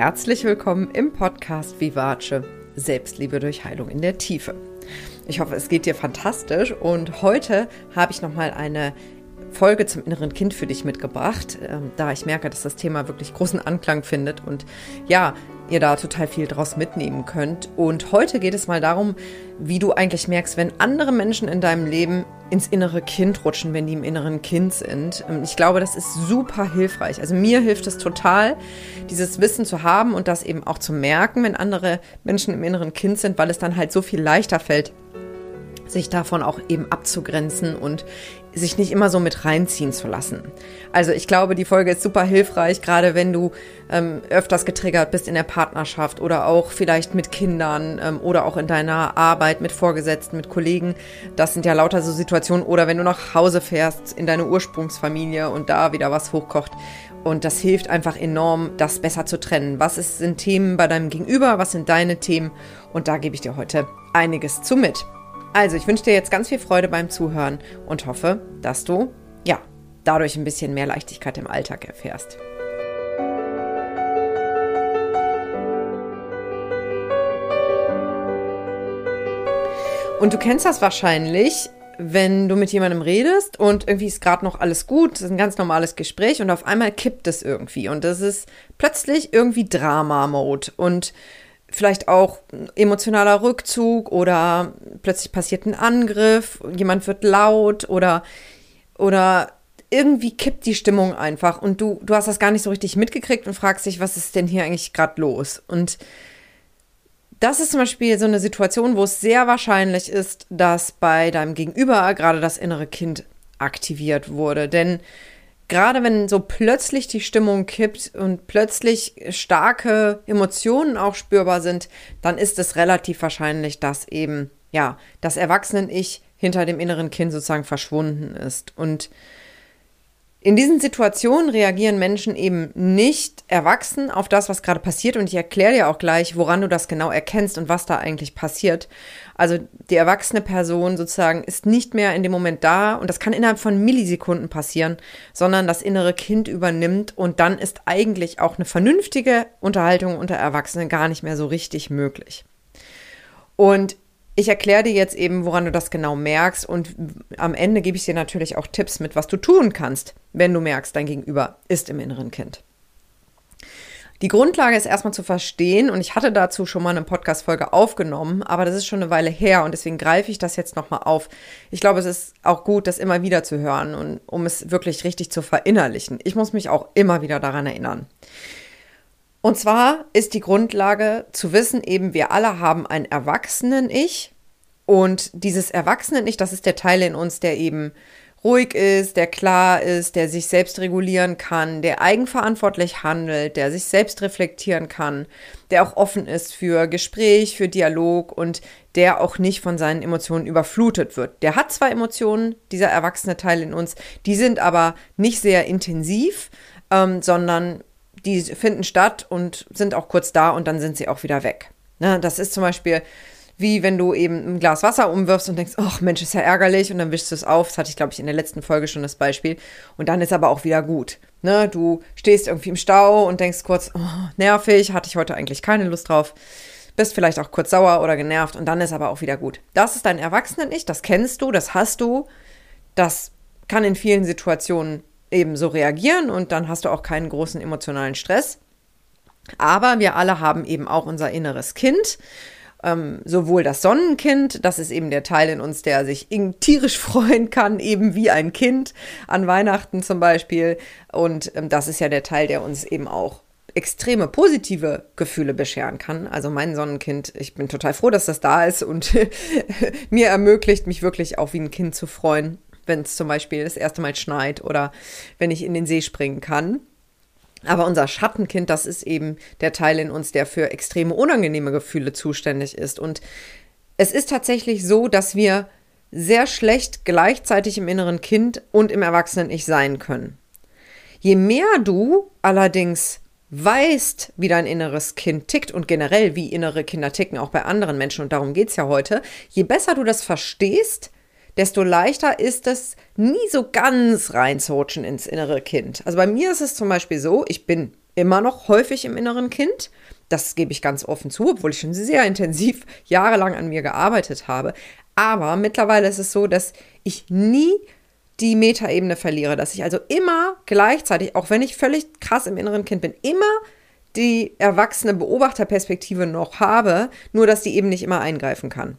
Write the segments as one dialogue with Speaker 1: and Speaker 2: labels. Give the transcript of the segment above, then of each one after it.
Speaker 1: herzlich willkommen im Podcast Vivace – Selbstliebe durch Heilung in der Tiefe. Ich hoffe, es geht dir fantastisch und heute habe ich nochmal eine Folge zum inneren Kind für dich mitgebracht, da ich merke, dass das Thema wirklich großen Anklang findet und ja, ihr da total viel draus mitnehmen könnt. Und heute geht es mal darum, wie du eigentlich merkst, wenn andere Menschen in deinem Leben ins innere Kind rutschen, wenn die im inneren Kind sind. Ich glaube, das ist super hilfreich. Also mir hilft es total, dieses Wissen zu haben und das eben auch zu merken, wenn andere Menschen im inneren Kind sind, weil es dann halt so viel leichter fällt, sich davon auch eben abzugrenzen und sich nicht immer so mit reinziehen zu lassen. Also ich glaube, die Folge ist super hilfreich, gerade wenn du öfters getriggert bist in der Partnerschaft oder auch vielleicht mit Kindern oder auch in deiner Arbeit mit Vorgesetzten, mit Kollegen. Das sind ja lauter so Situationen. Oder wenn du nach Hause fährst in deine Ursprungsfamilie und da wieder was hochkocht. Und das hilft einfach enorm, das besser zu trennen. Sind Themen bei deinem Gegenüber? Was sind deine Themen? Und da gebe ich dir heute einiges zu mit. Also, ich wünsche dir jetzt ganz viel Freude beim Zuhören und hoffe, dass du, dadurch ein bisschen mehr Leichtigkeit im Alltag erfährst. Und du kennst das wahrscheinlich, wenn du mit jemandem redest und irgendwie ist gerade noch alles gut, das ist ein ganz normales Gespräch und auf einmal kippt es irgendwie und das ist plötzlich irgendwie Drama-Mode und vielleicht auch emotionaler Rückzug oder plötzlich passiert ein Angriff, jemand wird laut oder irgendwie kippt die Stimmung einfach und du hast das gar nicht so richtig mitgekriegt und fragst dich, was ist denn hier eigentlich gerade los? Und das ist zum Beispiel so eine Situation, wo es sehr wahrscheinlich ist, dass bei deinem Gegenüber gerade das innere Kind aktiviert wurde, denn gerade wenn so plötzlich die Stimmung kippt und plötzlich starke Emotionen auch spürbar sind, dann ist es relativ wahrscheinlich, dass eben, das Erwachsenen-Ich hinter dem inneren Kind sozusagen verschwunden ist. Und in diesen Situationen reagieren Menschen eben nicht erwachsen auf das, was gerade passiert. Und ich erkläre dir auch gleich, woran du das genau erkennst und was da eigentlich passiert. Also die erwachsene Person sozusagen ist nicht mehr in dem Moment da und das kann innerhalb von Millisekunden passieren, sondern das innere Kind übernimmt und dann ist eigentlich auch eine vernünftige Unterhaltung unter Erwachsenen gar nicht mehr so richtig möglich. Und ich erkläre dir jetzt eben, woran du das genau merkst und am Ende gebe ich dir natürlich auch Tipps mit, was du tun kannst, wenn du merkst, dein Gegenüber ist im inneren Kind. Die Grundlage ist erstmal zu verstehen und ich hatte dazu schon mal eine Podcast-Folge aufgenommen, aber das ist schon eine Weile her und deswegen greife ich das jetzt nochmal auf. Ich glaube, es ist auch gut, das immer wieder zu hören und um es wirklich richtig zu verinnerlichen. Ich muss mich auch immer wieder daran erinnern. Und zwar ist die Grundlage zu wissen, eben wir alle haben ein Erwachsenen-Ich und dieses Erwachsenen-Ich, das ist der Teil in uns, der eben ruhig ist, der klar ist, der sich selbst regulieren kann, der eigenverantwortlich handelt, der sich selbst reflektieren kann, der auch offen ist für Gespräch, für Dialog und der auch nicht von seinen Emotionen überflutet wird. Der hat zwar Emotionen, dieser erwachsene Teil in uns, die sind aber nicht sehr intensiv, sondern die finden statt und sind auch kurz da und dann sind sie auch wieder weg. Ne, das ist zum Beispiel wie wenn du eben ein Glas Wasser umwirfst und denkst, ach Mensch, ist ja ärgerlich und dann wischst du es auf. Das hatte ich, glaube ich, in der letzten Folge schon das Beispiel. Und dann ist aber auch wieder gut. Ne, du stehst irgendwie im Stau und denkst kurz, oh, nervig, hatte ich heute eigentlich keine Lust drauf. Bist vielleicht auch kurz sauer oder genervt und dann ist aber auch wieder gut. Das ist dein Erwachsenen-Ich, das kennst du, das hast du. Das kann in vielen Situationen eben so reagieren und dann hast du auch keinen großen emotionalen Stress. Aber wir alle haben eben auch unser inneres Kind, sowohl das Sonnenkind, das ist eben der Teil in uns, der sich tierisch freuen kann, eben wie ein Kind an Weihnachten zum Beispiel. Und das ist ja der Teil, der uns eben auch extreme positive Gefühle bescheren kann. Also mein Sonnenkind, ich bin total froh, dass das da ist und mir ermöglicht, mich wirklich auch wie ein Kind zu freuen, wenn es zum Beispiel das erste Mal schneit oder wenn ich in den See springen kann. Aber unser Schattenkind, das ist eben der Teil in uns, der für extreme unangenehme Gefühle zuständig ist. Und es ist tatsächlich so, dass wir sehr schlecht gleichzeitig im inneren Kind und im Erwachsenen-Ich sein können. Je mehr du allerdings weißt, wie dein inneres Kind tickt und generell wie innere Kinder ticken, auch bei anderen Menschen, und darum geht es ja heute, je besser du das verstehst, desto leichter ist es, nie so ganz reinzurutschen ins innere Kind. Also bei mir ist es zum Beispiel so, ich bin immer noch häufig im inneren Kind. Das gebe ich ganz offen zu, obwohl ich schon sehr intensiv jahrelang an mir gearbeitet habe. Aber mittlerweile ist es so, dass ich nie die Metaebene verliere, dass ich also immer gleichzeitig, auch wenn ich völlig krass im inneren Kind bin, immer die erwachsene Beobachterperspektive noch habe, nur dass die eben nicht immer eingreifen kann.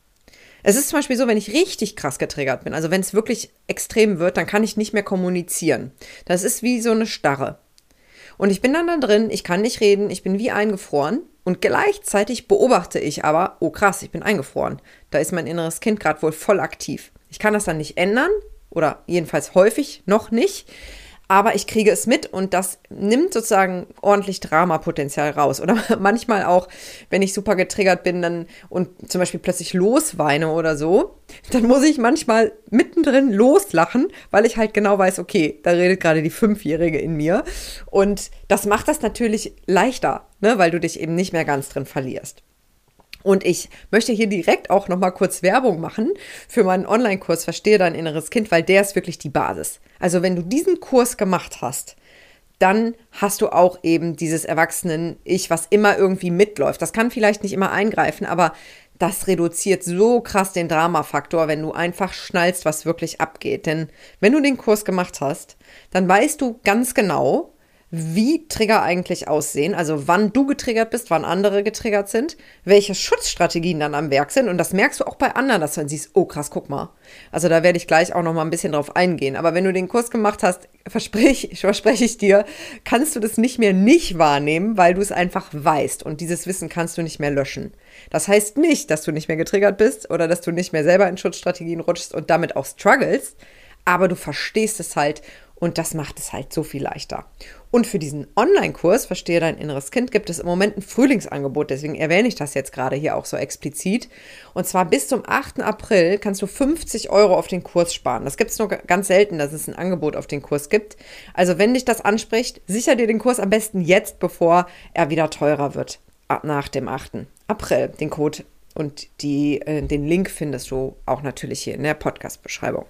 Speaker 1: Es ist zum Beispiel so, wenn ich richtig krass getriggert bin, also wenn es wirklich extrem wird, dann kann ich nicht mehr kommunizieren. Das ist wie so eine Starre. Und ich bin dann da drin, ich kann nicht reden, ich bin wie eingefroren und gleichzeitig beobachte ich aber, oh krass, ich bin eingefroren. Da ist mein inneres Kind gerade wohl voll aktiv. Ich kann das dann nicht ändern oder jedenfalls häufig noch nicht, aber ich kriege es mit und das nimmt sozusagen ordentlich Dramapotenzial raus. Oder manchmal auch, wenn ich super getriggert bin dann und zum Beispiel plötzlich losweine oder so, dann muss ich manchmal mittendrin loslachen, weil ich halt genau weiß, okay, da redet gerade die 5-Jährige in mir. Und das macht das natürlich leichter, ne, weil du dich eben nicht mehr ganz drin verlierst. Und ich möchte hier direkt auch nochmal kurz Werbung machen für meinen Online-Kurs Verstehe dein inneres Kind, weil der ist wirklich die Basis. Also wenn du diesen Kurs gemacht hast, dann hast du auch eben dieses Erwachsenen-Ich, was immer irgendwie mitläuft. Das kann vielleicht nicht immer eingreifen, aber das reduziert so krass den Dramafaktor, wenn du einfach schnallst, was wirklich abgeht. Denn wenn du den Kurs gemacht hast, dann weißt du ganz genau, wie Trigger eigentlich aussehen, also wann du getriggert bist, wann andere getriggert sind, welche Schutzstrategien dann am Werk sind und das merkst du auch bei anderen, dass du dann siehst, oh krass, guck mal. Also da werde ich gleich auch noch mal ein bisschen drauf eingehen, aber wenn du den Kurs gemacht hast, verspreche ich dir, kannst du das nicht mehr nicht wahrnehmen, weil du es einfach weißt und dieses Wissen kannst du nicht mehr löschen. Das heißt nicht, dass du nicht mehr getriggert bist oder dass du nicht mehr selber in Schutzstrategien rutschst und damit auch struggles, aber du verstehst es halt und das macht es halt so viel leichter. Und für diesen Online-Kurs Verstehe dein inneres Kind gibt es im Moment ein Frühlingsangebot, deswegen erwähne ich das jetzt gerade hier auch so explizit. Und zwar bis zum 8. April kannst du 50 € auf den Kurs sparen. Das gibt es nur ganz selten, dass es ein Angebot auf den Kurs gibt. Also wenn dich das anspricht, sicher dir den Kurs am besten jetzt, bevor er wieder teurer wird, nach dem 8. April. Den Code und den Link findest du auch natürlich hier in der Podcast-Beschreibung.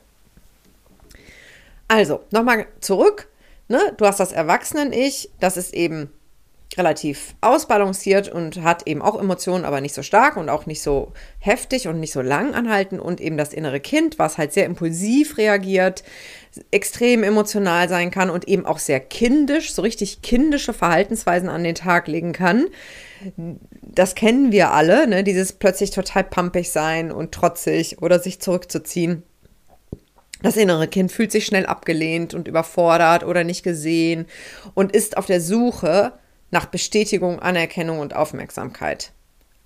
Speaker 1: Also, nochmal zurück. Ne? Du hast das Erwachsenen-Ich, das ist eben relativ ausbalanciert und hat eben auch Emotionen, aber nicht so stark und auch nicht so heftig und nicht so lang anhalten. Und eben das innere Kind, was halt sehr impulsiv reagiert, extrem emotional sein kann und eben auch sehr kindisch, so richtig kindische Verhaltensweisen an den Tag legen kann. Das kennen wir alle, ne? Dieses plötzlich total pampig sein und trotzig oder sich zurückzuziehen. Das innere Kind fühlt sich schnell abgelehnt und überfordert oder nicht gesehen und ist auf der Suche nach Bestätigung, Anerkennung und Aufmerksamkeit.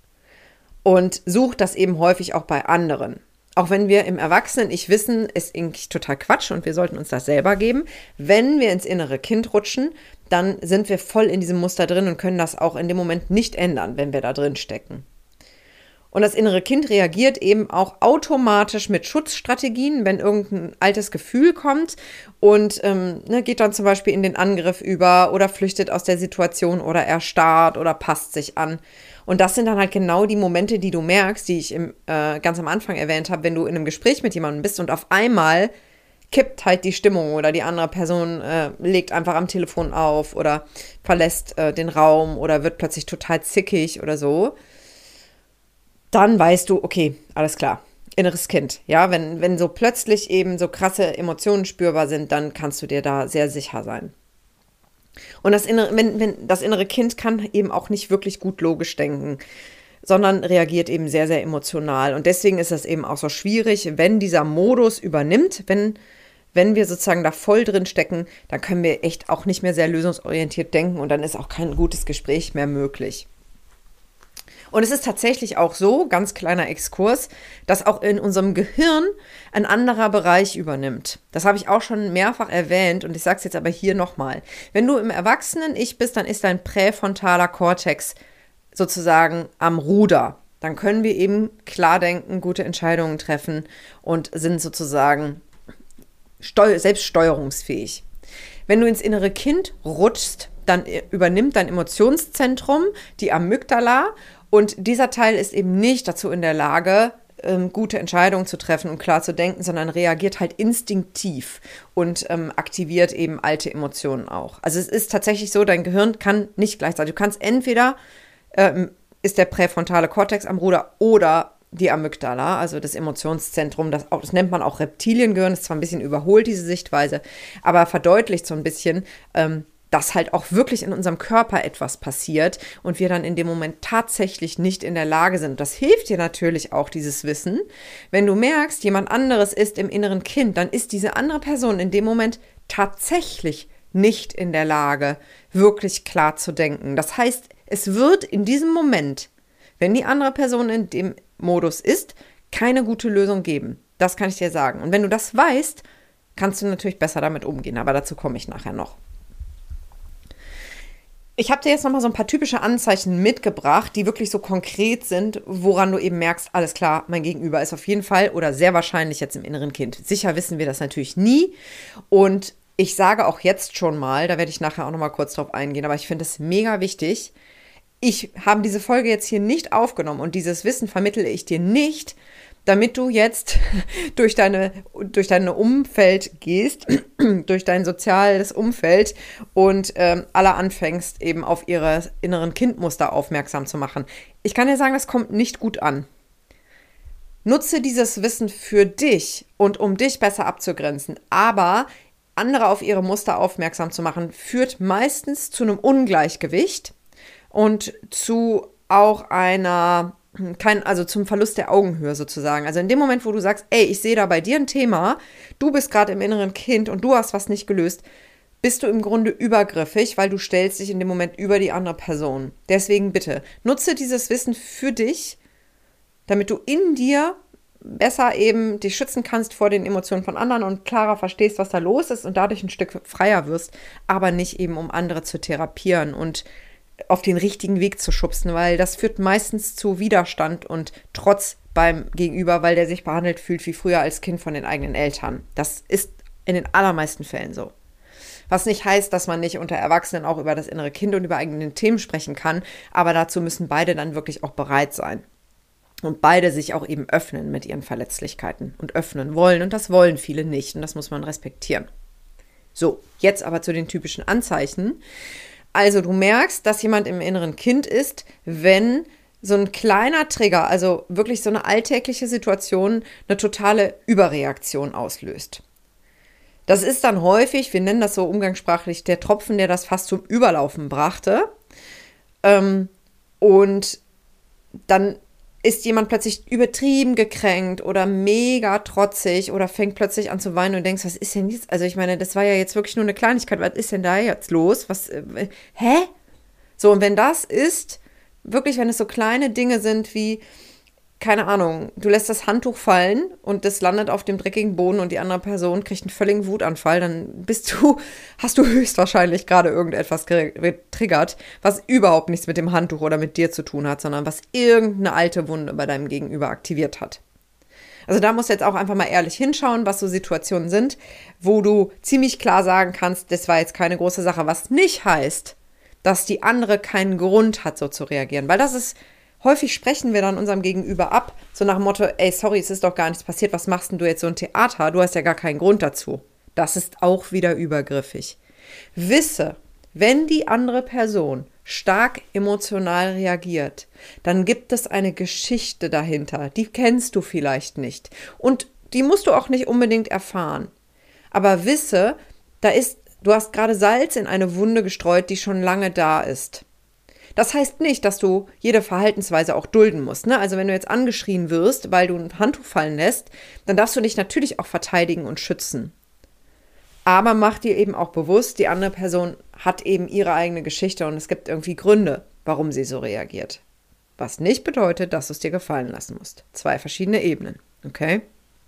Speaker 1: Und sucht das eben häufig auch bei anderen. Auch wenn wir im Erwachsenen-Ich wissen, ist eigentlich total Quatsch und wir sollten uns das selber geben. Wenn wir ins innere Kind rutschen, dann sind wir voll in diesem Muster drin und können das auch in dem Moment nicht ändern, wenn wir da drin stecken. Und das innere Kind reagiert eben auch automatisch mit Schutzstrategien, wenn irgendein altes Gefühl kommt und geht dann zum Beispiel in den Angriff über oder flüchtet aus der Situation oder erstarrt oder passt sich an. Und das sind dann halt genau die Momente, die du merkst, die ich ganz am Anfang erwähnt habe, wenn du in einem Gespräch mit jemandem bist und auf einmal kippt halt die Stimmung oder die andere Person legt einfach am Telefon auf oder verlässt den Raum oder wird plötzlich total zickig oder so. Dann weißt du, okay, alles klar, inneres Kind. Ja, wenn so plötzlich eben so krasse Emotionen spürbar sind, dann kannst du dir da sehr sicher sein. Und das innere Kind kann eben auch nicht wirklich gut logisch denken, sondern reagiert eben sehr, sehr emotional. Und deswegen ist es eben auch so schwierig, wenn dieser Modus übernimmt, wenn wir sozusagen da voll drin stecken, dann können wir echt auch nicht mehr sehr lösungsorientiert denken und dann ist auch kein gutes Gespräch mehr möglich. Und es ist tatsächlich auch so, ganz kleiner Exkurs, dass auch in unserem Gehirn ein anderer Bereich übernimmt. Das habe ich auch schon mehrfach erwähnt und ich sage es jetzt aber hier nochmal. Wenn du im Erwachsenen-Ich bist, dann ist dein präfrontaler Kortex sozusagen am Ruder. Dann können wir eben klar denken, gute Entscheidungen treffen und sind sozusagen selbststeuerungsfähig. Wenn du ins innere Kind rutschst, dann übernimmt dein Emotionszentrum die Amygdala und dieser Teil ist eben nicht dazu in der Lage, gute Entscheidungen zu treffen und klar zu denken, sondern reagiert halt instinktiv und aktiviert eben alte Emotionen auch. Also es ist tatsächlich so, dein Gehirn kann nicht gleichzeitig. Du kannst entweder, ist der präfrontale Kortex am Ruder oder die Amygdala, also das Emotionszentrum, das nennt man auch Reptiliengehirn, ist zwar ein bisschen überholt, diese Sichtweise, aber verdeutlicht so ein bisschen, dass halt auch wirklich in unserem Körper etwas passiert und wir dann in dem Moment tatsächlich nicht in der Lage sind. Das hilft dir natürlich auch, dieses Wissen. Wenn du merkst, jemand anderes ist im inneren Kind, dann ist diese andere Person in dem Moment tatsächlich nicht in der Lage, wirklich klar zu denken. Das heißt, es wird in diesem Moment, wenn die andere Person in dem Modus ist, keine gute Lösung geben. Das kann ich dir sagen. Und wenn du das weißt, kannst du natürlich besser damit umgehen. Aber dazu komme ich nachher noch. Ich habe dir jetzt nochmal so ein paar typische Anzeichen mitgebracht, die wirklich so konkret sind, woran du eben merkst, alles klar, mein Gegenüber ist auf jeden Fall oder sehr wahrscheinlich jetzt im inneren Kind. Sicher wissen wir das natürlich nie. Und ich sage auch jetzt schon mal, da werde ich nachher auch nochmal kurz drauf eingehen, aber ich finde es mega wichtig. Ich habe diese Folge jetzt hier nicht aufgenommen und dieses Wissen vermittle ich dir nicht, damit du jetzt durch deine Umfeld gehst, durch dein soziales Umfeld und alle anfängst, eben auf ihre inneren Kindmuster aufmerksam zu machen. Ich kann dir sagen, das kommt nicht gut an. Nutze dieses Wissen für dich und um dich besser abzugrenzen, aber andere auf ihre Muster aufmerksam zu machen, führt meistens zu einem Ungleichgewicht und zu auch zum Verlust der Augenhöhe sozusagen. Also in dem Moment, wo du sagst, ey, ich sehe da bei dir ein Thema, du bist gerade im inneren Kind und du hast was nicht gelöst, bist du im Grunde übergriffig, weil du stellst dich in dem Moment über die andere Person. Deswegen bitte, nutze dieses Wissen für dich, damit du in dir besser eben dich schützen kannst vor den Emotionen von anderen und klarer verstehst, was da los ist und dadurch ein Stück freier wirst, aber nicht eben, um andere zu therapieren und auf den richtigen Weg zu schubsen, weil das führt meistens zu Widerstand und Trotz beim Gegenüber, weil der sich behandelt fühlt wie früher als Kind von den eigenen Eltern. Das ist in den allermeisten Fällen so. Was nicht heißt, dass man nicht unter Erwachsenen auch über das innere Kind und über eigene Themen sprechen kann, aber dazu müssen beide dann wirklich auch bereit sein. Und beide sich auch eben öffnen mit ihren Verletzlichkeiten und öffnen wollen. Und das wollen viele nicht und das muss man respektieren. So, jetzt aber zu den typischen Anzeichen. Also du merkst, dass jemand im inneren Kind ist, wenn so ein kleiner Trigger, also wirklich so eine alltägliche Situation, eine totale Überreaktion auslöst. Das ist dann häufig, wir nennen das so umgangssprachlich, der Tropfen, der das fast zum Überlaufen brachte. Und dann ist jemand plötzlich übertrieben gekränkt oder mega trotzig oder fängt plötzlich an zu weinen und denkst, was ist denn jetzt? Also ich meine, das war ja jetzt wirklich nur eine Kleinigkeit. Was ist denn da jetzt los? Hä? So, und wenn das ist, wirklich, wenn es so kleine Dinge sind wie, keine Ahnung, du lässt das Handtuch fallen und das landet auf dem dreckigen Boden und die andere Person kriegt einen völligen Wutanfall, dann hast du höchstwahrscheinlich gerade irgendetwas getriggert, was überhaupt nichts mit dem Handtuch oder mit dir zu tun hat, sondern was irgendeine alte Wunde bei deinem Gegenüber aktiviert hat. Also da musst du jetzt auch einfach mal ehrlich hinschauen, was so Situationen sind, wo du ziemlich klar sagen kannst, das war jetzt keine große Sache, was nicht heißt, dass die andere keinen Grund hat, so zu reagieren, weil das ist häufig sprechen wir dann unserem Gegenüber ab, so nach dem Motto, ey, sorry, es ist doch gar nichts passiert, was machst denn du jetzt so ein Theater? Du hast ja gar keinen Grund dazu. Das ist auch wieder übergriffig. Wisse, wenn die andere Person stark emotional reagiert, dann gibt es eine Geschichte dahinter, die kennst du vielleicht nicht. Und die musst du auch nicht unbedingt erfahren. Aber wisse, du hast gerade Salz in eine Wunde gestreut, die schon lange da ist. Das heißt nicht, dass du jede Verhaltensweise auch dulden musst. Ne? Also wenn du jetzt angeschrien wirst, weil du ein Handtuch fallen lässt, dann darfst du dich natürlich auch verteidigen und schützen. Aber mach dir eben auch bewusst, die andere Person hat eben ihre eigene Geschichte und es gibt irgendwie Gründe, warum sie so reagiert. Was nicht bedeutet, dass du es dir gefallen lassen musst. 2 verschiedene Ebenen, okay?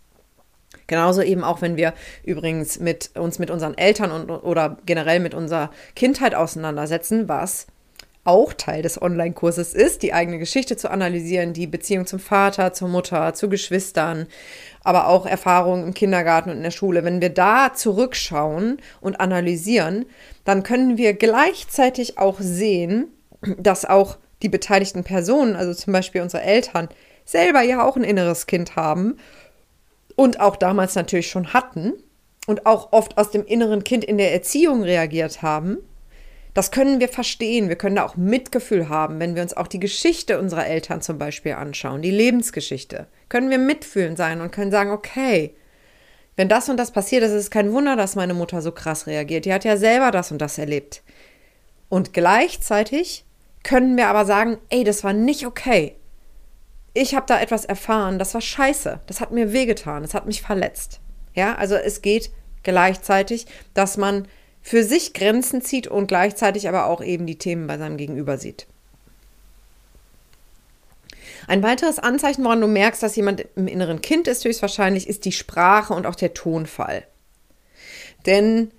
Speaker 1: Genauso eben auch, wenn wir übrigens uns mit unseren Eltern oder generell mit unserer Kindheit auseinandersetzen, was auch Teil des Online-Kurses ist, die eigene Geschichte zu analysieren, die Beziehung zum Vater, zur Mutter, zu Geschwistern, aber auch Erfahrungen im Kindergarten und in der Schule. Wenn wir da zurückschauen und analysieren, dann können wir gleichzeitig auch sehen, dass auch die beteiligten Personen, also zum Beispiel unsere Eltern, selber ja auch ein inneres Kind haben und auch damals natürlich schon hatten und auch oft aus dem inneren Kind in der Erziehung reagiert haben, das können wir verstehen. Wir können da auch Mitgefühl haben, wenn wir uns auch die Geschichte unserer Eltern zum Beispiel anschauen, die Lebensgeschichte. Können wir mitfühlend sein und können sagen, okay, wenn das und das passiert ist, ist es kein Wunder, dass meine Mutter so krass reagiert. Die hat ja selber das und das erlebt. Und gleichzeitig können wir aber sagen, ey, das war nicht okay. Ich habe da etwas erfahren, das war scheiße. Das hat mir wehgetan, das hat mich verletzt. Ja, also es geht gleichzeitig, dass man für sich Grenzen zieht und gleichzeitig aber auch eben die Themen bei seinem Gegenüber sieht. Ein weiteres Anzeichen, woran du merkst, dass jemand im inneren Kind ist, höchstwahrscheinlich, ist die Sprache und auch der Tonfall. Denn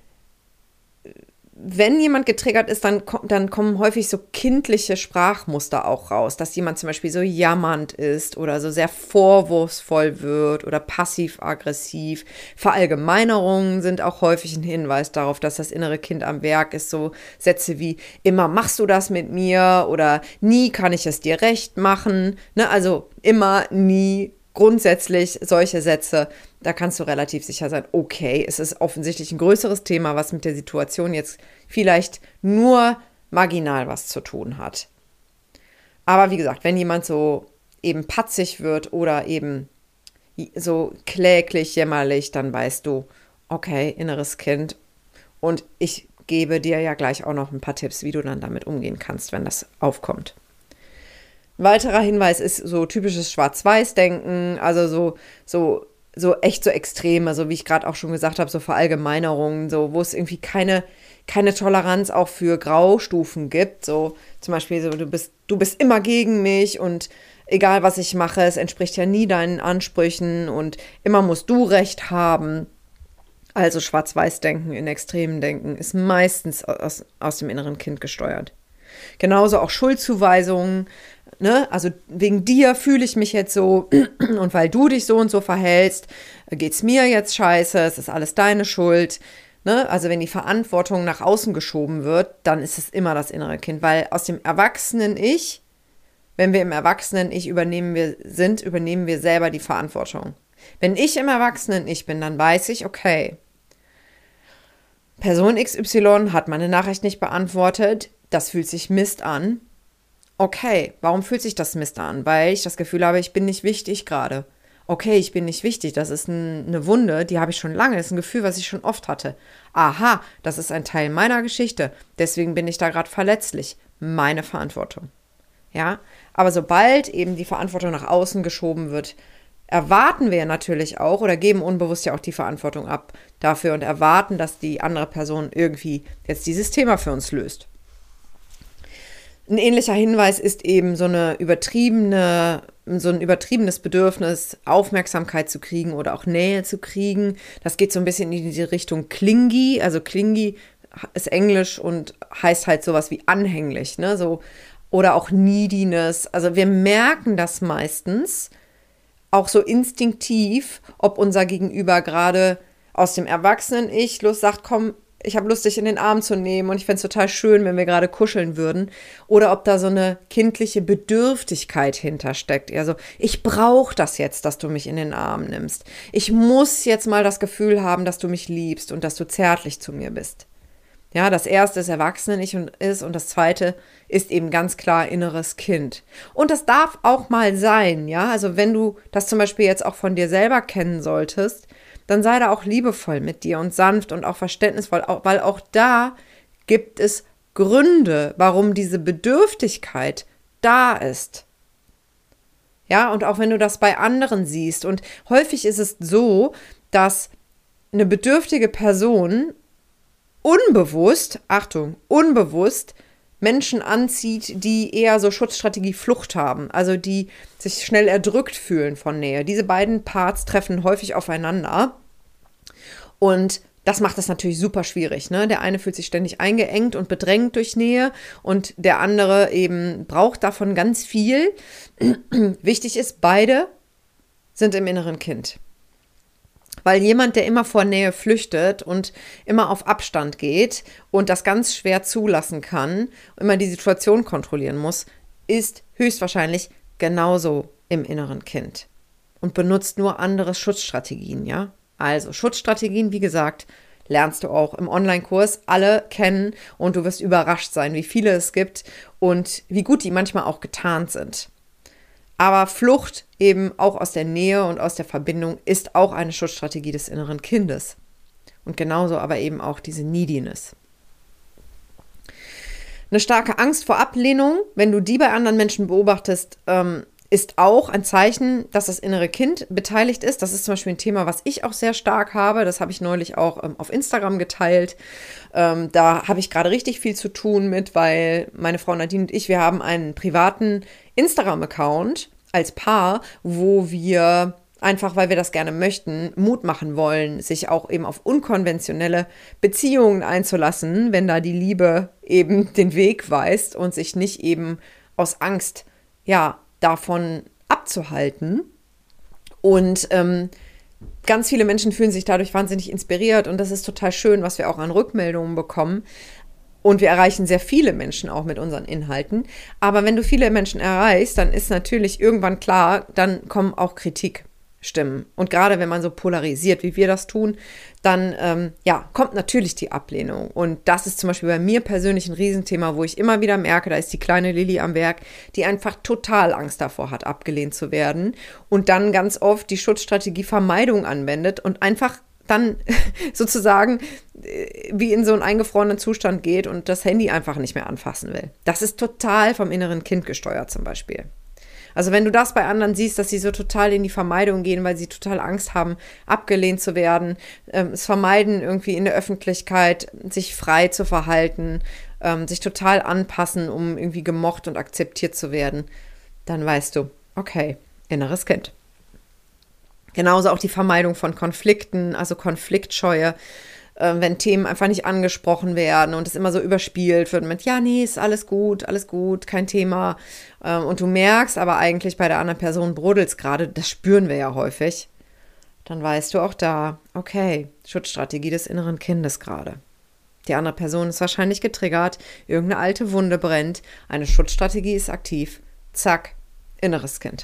Speaker 1: wenn jemand getriggert ist, dann kommen häufig so kindliche Sprachmuster auch raus, dass jemand zum Beispiel so jammernd ist oder so sehr vorwurfsvoll wird oder passiv-aggressiv. Verallgemeinerungen sind auch häufig ein Hinweis darauf, dass das innere Kind am Werk ist. So Sätze wie, immer machst du das mit mir oder nie kann ich es dir recht machen. Ne? Also immer, nie, grundsätzlich solche Sätze, da kannst du relativ sicher sein, okay, es ist offensichtlich ein größeres Thema, was mit der Situation jetzt vielleicht nur marginal was zu tun hat. Aber wie gesagt, wenn jemand so eben patzig wird oder eben so kläglich, jämmerlich, dann weißt du, okay, inneres Kind. Und ich gebe dir ja gleich auch noch ein paar Tipps, wie du dann damit umgehen kannst, wenn das aufkommt. Ein weiterer Hinweis ist so typisches Schwarz-Weiß-Denken, also so echt so extrem, also wie ich gerade auch schon gesagt habe, so Verallgemeinerungen, so wo es irgendwie keine Toleranz auch für Graustufen gibt, so zum Beispiel so du bist immer gegen mich und egal was ich mache, es entspricht ja nie deinen Ansprüchen und immer musst du Recht haben. Also Schwarz-Weiß-Denken in extremen Denken ist meistens aus dem inneren Kind gesteuert. Genauso auch Schuldzuweisungen, ne? Also wegen dir fühle ich mich jetzt so und weil du dich so und so verhältst, geht's mir jetzt scheiße, es ist alles deine Schuld. Ne? Also wenn die Verantwortung nach außen geschoben wird, dann ist es immer das innere Kind, weil aus dem Erwachsenen-Ich, wenn wir im Erwachsenen-Ich übernehmen wir selber die Verantwortung. Wenn ich im Erwachsenen-Ich bin, dann weiß ich, okay, Person XY hat meine Nachricht nicht beantwortet, das fühlt sich Mist an. Okay, warum fühlt sich das Mist an? Weil ich das Gefühl habe, ich bin nicht wichtig gerade. Okay, ich bin nicht wichtig, das ist eine Wunde, die habe ich schon lange, das ist ein Gefühl, was ich schon oft hatte. Aha, das ist ein Teil meiner Geschichte, deswegen bin ich da gerade verletzlich. Meine Verantwortung. Ja, aber sobald eben die Verantwortung nach außen geschoben wird, erwarten wir natürlich auch oder geben unbewusst ja auch die Verantwortung ab dafür und erwarten, dass die andere Person irgendwie jetzt dieses Thema für uns löst. Ein ähnlicher Hinweis ist eben so ein übertriebenes Bedürfnis, Aufmerksamkeit zu kriegen oder auch Nähe zu kriegen. Das geht so ein bisschen in die Richtung clingy. Also clingy ist Englisch und heißt halt sowas wie anhänglich, ne? So, oder auch neediness. Also wir merken das meistens auch so instinktiv, ob unser Gegenüber gerade aus dem Erwachsenen-Ich Lust sagt, komm, ich habe Lust, dich in den Arm zu nehmen und ich fände es total schön, wenn wir gerade kuscheln würden. Oder ob da so eine kindliche Bedürftigkeit hintersteckt. Also ich brauche das jetzt, dass du mich in den Arm nimmst. Ich muss jetzt mal das Gefühl haben, dass du mich liebst und dass du zärtlich zu mir bist. Ja, das erste ist Erwachsenen-Ich und das zweite ist eben ganz klar inneres Kind. Und das darf auch mal sein, ja. Also wenn du das zum Beispiel jetzt auch von dir selber kennen solltest, dann sei da auch liebevoll mit dir und sanft und auch verständnisvoll, weil auch da gibt es Gründe, warum diese Bedürftigkeit da ist. Ja, und auch wenn du das bei anderen siehst und häufig ist es so, dass eine bedürftige Person unbewusst Menschen anzieht, die eher so Schutzstrategie Flucht haben, also die sich schnell erdrückt fühlen von Nähe. Diese beiden Parts treffen häufig aufeinander und das macht es natürlich super schwierig, ne? Der eine fühlt sich ständig eingeengt und bedrängt durch Nähe und der andere eben braucht davon ganz viel. Wichtig ist, beide sind im inneren Kind. Weil jemand, der immer vor Nähe flüchtet und immer auf Abstand geht und das ganz schwer zulassen kann, immer die Situation kontrollieren muss, ist höchstwahrscheinlich genauso im inneren Kind und benutzt nur andere Schutzstrategien, ja? Also Schutzstrategien, wie gesagt, lernst du auch im Online-Kurs alle kennen und du wirst überrascht sein, wie viele es gibt und wie gut die manchmal auch getarnt sind. Aber Flucht eben auch aus der Nähe und aus der Verbindung ist auch eine Schutzstrategie des inneren Kindes. Und genauso aber eben auch diese Neediness. Eine starke Angst vor Ablehnung, wenn du die bei anderen Menschen beobachtest, ist auch ein Zeichen, dass das innere Kind beteiligt ist. Das ist zum Beispiel ein Thema, was ich auch sehr stark habe. Das habe ich neulich auch auf Instagram geteilt. Da habe ich gerade richtig viel zu tun mit, weil meine Frau Nadine und ich, wir haben einen privaten Instagram-Account als Paar, wo wir einfach, weil wir das gerne möchten, Mut machen wollen, sich auch eben auf unkonventionelle Beziehungen einzulassen, wenn da die Liebe eben den Weg weist und sich nicht eben aus Angst, ja, davon abzuhalten. Und ganz viele Menschen fühlen sich dadurch wahnsinnig inspiriert und das ist total schön, was wir auch an Rückmeldungen bekommen. Und wir erreichen sehr viele Menschen auch mit unseren Inhalten. Aber wenn du viele Menschen erreichst, dann ist natürlich irgendwann klar, dann kommen auch Kritikstimmen. Und gerade wenn man so polarisiert, wie wir das tun, dann kommt natürlich die Ablehnung. Und das ist zum Beispiel bei mir persönlich ein Riesenthema, wo ich immer wieder merke, da ist die kleine Lilly am Werk, die einfach total Angst davor hat, abgelehnt zu werden. Und dann ganz oft die Schutzstrategie Vermeidung anwendet und einfach dann sozusagen wie in so einen eingefrorenen Zustand geht und das Handy einfach nicht mehr anfassen will. Das ist total vom inneren Kind gesteuert zum Beispiel. Also wenn du das bei anderen siehst, dass sie so total in die Vermeidung gehen, weil sie total Angst haben, abgelehnt zu werden, es vermeiden, irgendwie in der Öffentlichkeit sich frei zu verhalten, sich total anpassen, um irgendwie gemocht und akzeptiert zu werden, dann weißt du, okay, inneres Kind. Genauso auch die Vermeidung von Konflikten, also Konfliktscheue, wenn Themen einfach nicht angesprochen werden und es immer so überspielt wird mit, ja, nee, ist alles gut, kein Thema. Und du merkst aber eigentlich bei der anderen Person brodelt's gerade, das spüren wir ja häufig. Dann weißt du auch da, okay, Schutzstrategie des inneren Kindes gerade. Die andere Person ist wahrscheinlich getriggert, irgendeine alte Wunde brennt, eine Schutzstrategie ist aktiv, zack, inneres Kind.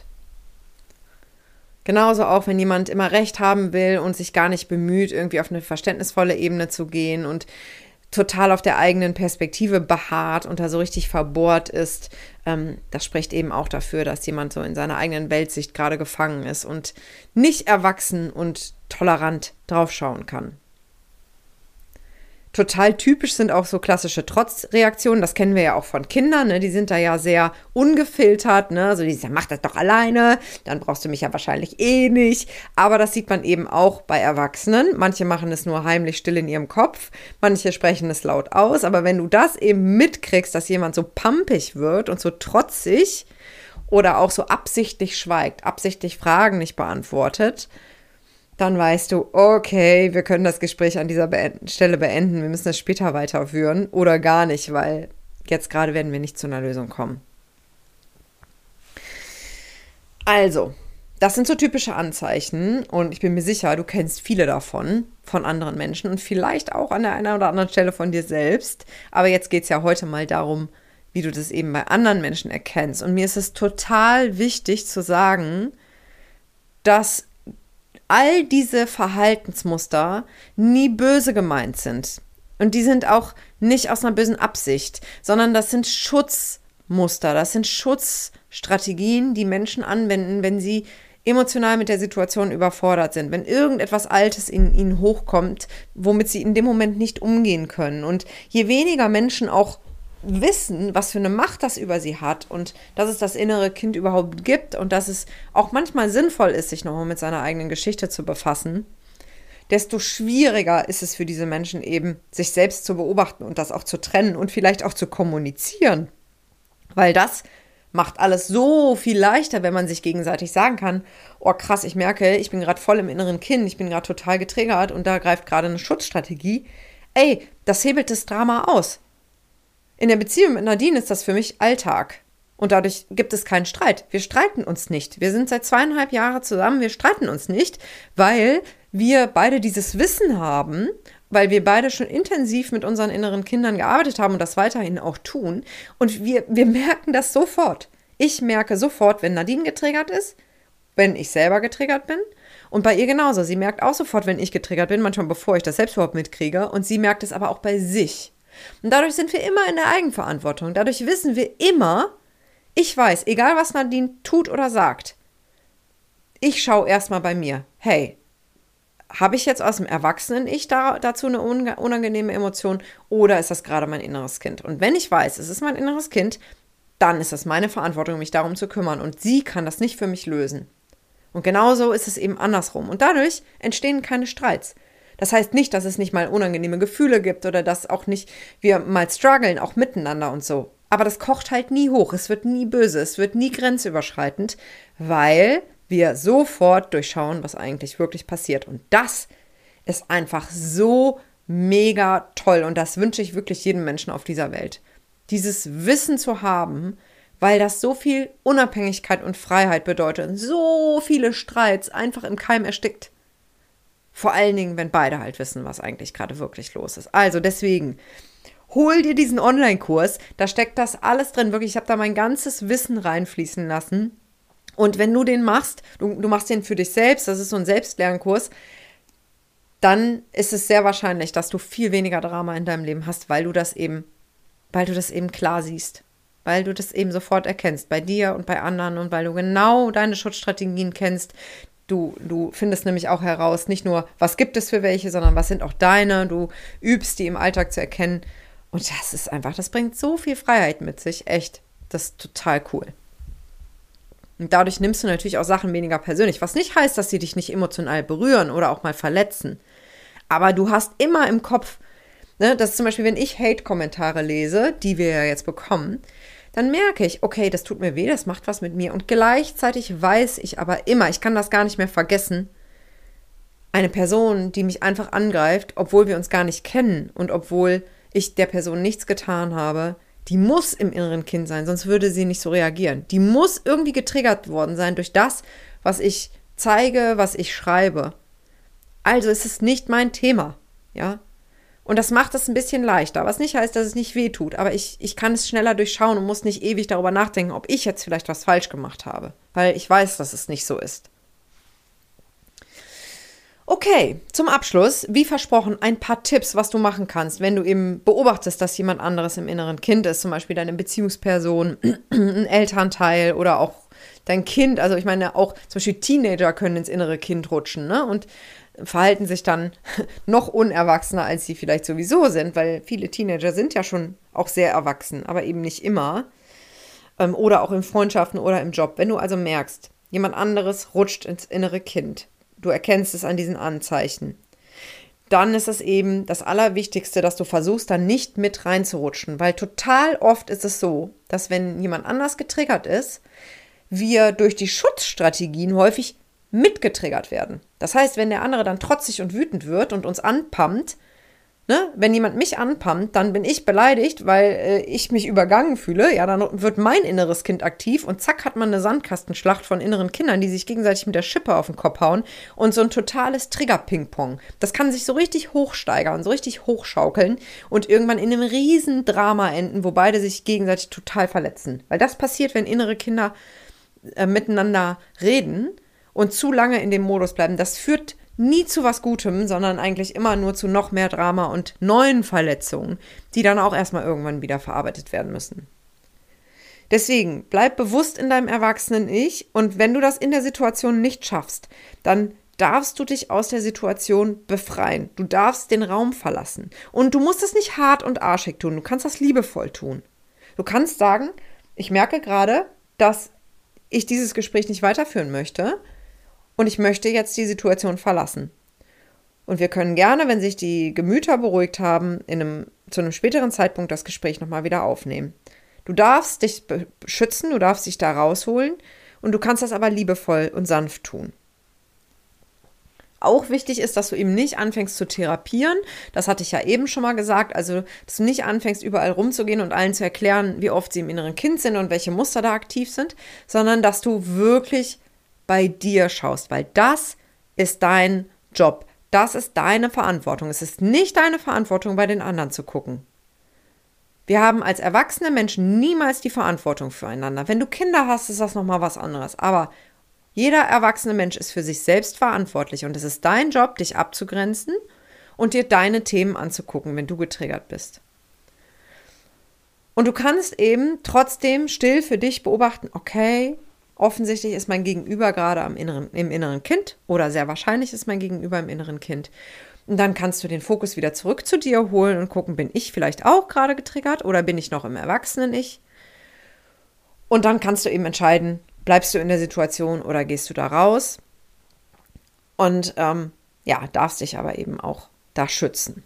Speaker 1: Genauso auch, wenn jemand immer Recht haben will und sich gar nicht bemüht, irgendwie auf eine verständnisvolle Ebene zu gehen und total auf der eigenen Perspektive beharrt und da so richtig verbohrt ist, das spricht eben auch dafür, dass jemand so in seiner eigenen Weltsicht gerade gefangen ist und nicht erwachsen und tolerant draufschauen kann. Total typisch sind auch so klassische Trotzreaktionen, das kennen wir ja auch von Kindern, ne? Die sind da ja sehr ungefiltert, ne? Also die sagen, mach das doch alleine, dann brauchst du mich ja wahrscheinlich eh nicht. Aber das sieht man eben auch bei Erwachsenen. Manche machen es nur heimlich still in ihrem Kopf, manche sprechen es laut aus. Aber wenn du das eben mitkriegst, dass jemand so pampig wird und so trotzig oder auch so absichtlich schweigt, absichtlich Fragen nicht beantwortet, dann weißt du, okay, wir können das Gespräch an dieser Stelle beenden, wir müssen es später weiterführen oder gar nicht, weil jetzt gerade werden wir nicht zu einer Lösung kommen. Also, das sind so typische Anzeichen und ich bin mir sicher, du kennst viele davon, von anderen Menschen und vielleicht auch an der einen oder anderen Stelle von dir selbst. Aber jetzt geht es ja heute mal darum, wie du das eben bei anderen Menschen erkennst. Und mir ist es total wichtig zu sagen, dass all diese Verhaltensmuster nie böse gemeint sind. Und die sind auch nicht aus einer bösen Absicht, sondern das sind Schutzmuster, das sind Schutzstrategien, die Menschen anwenden, wenn sie emotional mit der Situation überfordert sind, wenn irgendetwas Altes in ihnen hochkommt, womit sie in dem Moment nicht umgehen können. Und je weniger Menschen auch wissen, was für eine Macht das über sie hat und dass es das innere Kind überhaupt gibt und dass es auch manchmal sinnvoll ist, sich nochmal mit seiner eigenen Geschichte zu befassen, desto schwieriger ist es für diese Menschen eben, sich selbst zu beobachten und das auch zu trennen und vielleicht auch zu kommunizieren. Weil das macht alles so viel leichter, wenn man sich gegenseitig sagen kann, oh krass, ich merke, ich bin gerade voll im inneren Kind, ich bin gerade total getriggert und da greift gerade eine Schutzstrategie. Ey, das hebelt das Drama aus. In der Beziehung mit Nadine ist das für mich Alltag. Und dadurch gibt es keinen Streit. Wir streiten uns nicht. Wir sind seit 2,5 Jahren zusammen. Wir streiten uns nicht, weil wir beide dieses Wissen haben, weil wir beide schon intensiv mit unseren inneren Kindern gearbeitet haben und das weiterhin auch tun. Und wir merken das sofort. Ich merke sofort, wenn Nadine getriggert ist, wenn ich selber getriggert bin. Und bei ihr genauso. Sie merkt auch sofort, wenn ich getriggert bin, manchmal bevor ich das selbst überhaupt mitkriege. Und sie merkt es aber auch bei sich. Und dadurch sind wir immer in der Eigenverantwortung. Dadurch wissen wir immer, ich weiß, egal was Nadine tut oder sagt, ich schaue erstmal bei mir, hey, habe ich jetzt aus dem Erwachsenen-Ich dazu eine unangenehme Emotion oder ist das gerade mein inneres Kind? Und wenn ich weiß, es ist mein inneres Kind, dann ist das meine Verantwortung, mich darum zu kümmern. Und sie kann das nicht für mich lösen. Und genauso ist es eben andersrum. Und dadurch entstehen keine Streits. Das heißt nicht, dass es nicht mal unangenehme Gefühle gibt oder dass auch nicht wir mal strugglen, auch miteinander und so. Aber das kocht halt nie hoch. Es wird nie böse. Es wird nie grenzüberschreitend, weil wir sofort durchschauen, was eigentlich wirklich passiert. Und das ist einfach so mega toll. Und das wünsche ich wirklich jedem Menschen auf dieser Welt. Dieses Wissen zu haben, weil das so viel Unabhängigkeit und Freiheit bedeutet und so viele Streits einfach im Keim erstickt. Vor allen Dingen, wenn beide halt wissen, was eigentlich gerade wirklich los ist. Also deswegen, hol dir diesen Online-Kurs, da steckt das alles drin. Wirklich, ich habe da mein ganzes Wissen reinfließen lassen. Und wenn du den machst, du machst den für dich selbst, das ist so ein Selbstlernkurs, dann ist es sehr wahrscheinlich, dass du viel weniger Drama in deinem Leben hast, weil du das eben klar siehst. Weil du das eben sofort erkennst, bei dir und bei anderen und weil du genau deine Schutzstrategien kennst. Du findest nämlich auch heraus, nicht nur, was gibt es für welche, sondern was sind auch deine. Du übst die im Alltag zu erkennen. Und das ist einfach, das bringt so viel Freiheit mit sich. Echt, das ist total cool. Und dadurch nimmst du natürlich auch Sachen weniger persönlich. Was nicht heißt, dass sie dich nicht emotional berühren oder auch mal verletzen. Aber du hast immer im Kopf, ne, dass zum Beispiel, wenn ich Hate-Kommentare lese, die wir ja jetzt bekommen, dann merke ich, okay, das tut mir weh, das macht was mit mir. Und gleichzeitig weiß ich aber immer, ich kann das gar nicht mehr vergessen, eine Person, die mich einfach angreift, obwohl wir uns gar nicht kennen und obwohl ich der Person nichts getan habe, die muss im inneren Kind sein, sonst würde sie nicht so reagieren. Die muss irgendwie getriggert worden sein durch das, was ich zeige, was ich schreibe. Also ist es nicht mein Thema, ja. Und das macht es ein bisschen leichter, was nicht heißt, dass es nicht weh tut. Aber ich kann es schneller durchschauen und muss nicht ewig darüber nachdenken, ob ich jetzt vielleicht was falsch gemacht habe. Weil ich weiß, dass es nicht so ist. Okay, zum Abschluss, wie versprochen, ein paar Tipps, was du machen kannst, wenn du eben beobachtest, dass jemand anderes im inneren Kind ist. Zum Beispiel deine Beziehungsperson, ein Elternteil oder auch dein Kind. Also ich meine, auch zum Beispiel Teenager können ins innere Kind rutschen, ne? Und verhalten sich dann noch unerwachsener, als sie vielleicht sowieso sind, weil viele Teenager sind ja schon auch sehr erwachsen, aber eben nicht immer. Oder auch in Freundschaften oder im Job. Wenn du also merkst, jemand anderes rutscht ins innere Kind, du erkennst es an diesen Anzeichen, dann ist es eben das Allerwichtigste, dass du versuchst, da nicht mit reinzurutschen, weil total oft ist es so, dass wenn jemand anders getriggert ist, wir durch die Schutzstrategien häufig mitgetriggert werden. Das heißt, wenn der andere dann trotzig und wütend wird und uns anpammt, ne, wenn jemand mich anpammt, dann bin ich beleidigt, weil ich mich übergangen fühle, ja, dann wird mein inneres Kind aktiv und zack hat man eine Sandkastenschlacht von inneren Kindern, die sich gegenseitig mit der Schippe auf den Kopf hauen und so ein totales Trigger-Ping-Pong. Das kann sich so richtig hochsteigern, so richtig hochschaukeln und irgendwann in einem riesen Drama enden, wo beide sich gegenseitig total verletzen. Weil das passiert, wenn innere Kinder miteinander reden und zu lange in dem Modus bleiben. Das führt nie zu was Gutem, sondern eigentlich immer nur zu noch mehr Drama und neuen Verletzungen, die dann auch erstmal irgendwann wieder verarbeitet werden müssen. Deswegen bleib bewusst in deinem Erwachsenen-Ich und wenn du das in der Situation nicht schaffst, dann darfst du dich aus der Situation befreien. Du darfst den Raum verlassen. Und du musst es nicht hart und arschig tun, du kannst das liebevoll tun. Du kannst sagen, ich merke gerade, dass ich dieses Gespräch nicht weiterführen möchte, und ich möchte jetzt die Situation verlassen. Und wir können gerne, wenn sich die Gemüter beruhigt haben, zu einem späteren Zeitpunkt das Gespräch nochmal wieder aufnehmen. Du darfst dich beschützen, du darfst dich da rausholen und du kannst das aber liebevoll und sanft tun. Auch wichtig ist, dass du eben nicht anfängst zu therapieren. Das hatte ich ja eben schon mal gesagt. Also, dass du nicht anfängst, überall rumzugehen und allen zu erklären, wie oft sie im inneren Kind sind und welche Muster da aktiv sind, sondern dass du wirklich bei dir schaust, weil das ist dein Job, das ist deine Verantwortung. Es ist nicht deine Verantwortung, bei den anderen zu gucken. Wir haben als erwachsene Menschen niemals die Verantwortung füreinander. Wenn du Kinder hast, ist das nochmal was anderes. Aber jeder erwachsene Mensch ist für sich selbst verantwortlich und es ist dein Job, dich abzugrenzen und dir deine Themen anzugucken, wenn du getriggert bist. Und du kannst eben trotzdem still für dich beobachten, okay, offensichtlich ist mein Gegenüber gerade im inneren Kind oder sehr wahrscheinlich ist mein Gegenüber im inneren Kind. Und dann kannst du den Fokus wieder zurück zu dir holen und gucken, bin ich vielleicht auch gerade getriggert oder bin ich noch im Erwachsenen-Ich? Und dann kannst du eben entscheiden, bleibst du in der Situation oder gehst du da raus? Und darfst dich aber eben auch da schützen.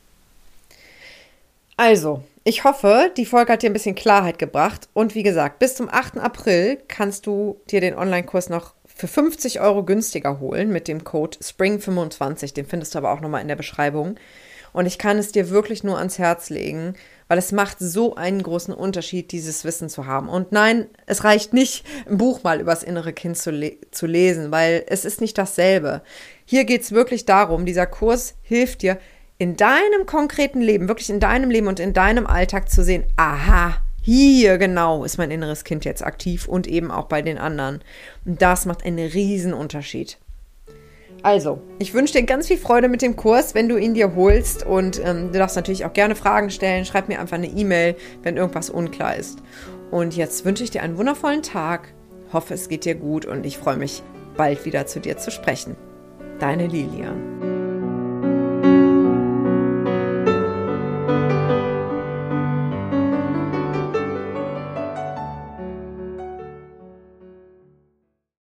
Speaker 1: Also, ich hoffe, die Folge hat dir ein bisschen Klarheit gebracht. Und wie gesagt, bis zum 8. April kannst du dir den Online-Kurs noch für 50 € günstiger holen mit dem Code SPRING25. Den findest du aber auch nochmal in der Beschreibung. Und ich kann es dir wirklich nur ans Herz legen, weil es macht so einen großen Unterschied, dieses Wissen zu haben. Und nein, es reicht nicht, ein Buch mal über das innere Kind zu lesen, weil es ist nicht dasselbe. Hier geht es wirklich darum, dieser Kurs hilft dir, in deinem konkreten Leben, wirklich in deinem Leben und in deinem Alltag zu sehen, aha, hier genau ist mein inneres Kind jetzt aktiv und eben auch bei den anderen. Und das macht einen riesen Unterschied. Also, ich wünsche dir ganz viel Freude mit dem Kurs, wenn du ihn dir holst und du darfst natürlich auch gerne Fragen stellen. Schreib mir einfach eine E-Mail, wenn irgendwas unklar ist. Und jetzt wünsche ich dir einen wundervollen Tag, hoffe es geht dir gut und ich freue mich, bald wieder zu dir zu sprechen. Deine Lilian.